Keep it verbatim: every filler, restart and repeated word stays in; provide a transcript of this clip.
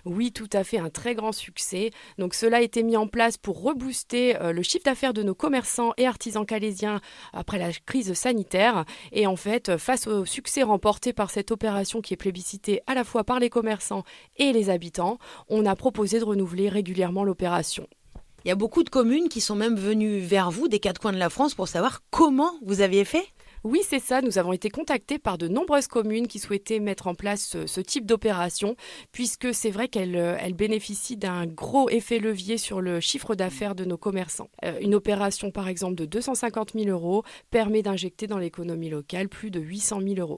Oui, tout à fait, un très grand succès. Donc cela a été mis en place pour rebooster euh, le chiffre d'affaires de nos commerçants et artisans calaisiens après la crise sanitaire. Et en fait, euh, face au succès remporté par cette opération qui est plébiscitée à la fois par les commerçants et les habitants, on a proposé de renouveler régulièrement l'opération. Il y a beaucoup de communes qui sont même venues vers vous des quatre coins de la France pour savoir comment vous aviez fait. Oui, c'est ça. Nous avons été contactés par de nombreuses communes qui souhaitaient mettre en place ce, ce type d'opération, puisque c'est vrai qu'elle euh, elle bénéficie d'un gros effet levier sur le chiffre d'affaires de nos commerçants. Euh, une opération, par exemple, de deux cent cinquante mille euros permet d'injecter dans l'économie locale plus de huit cent mille euros.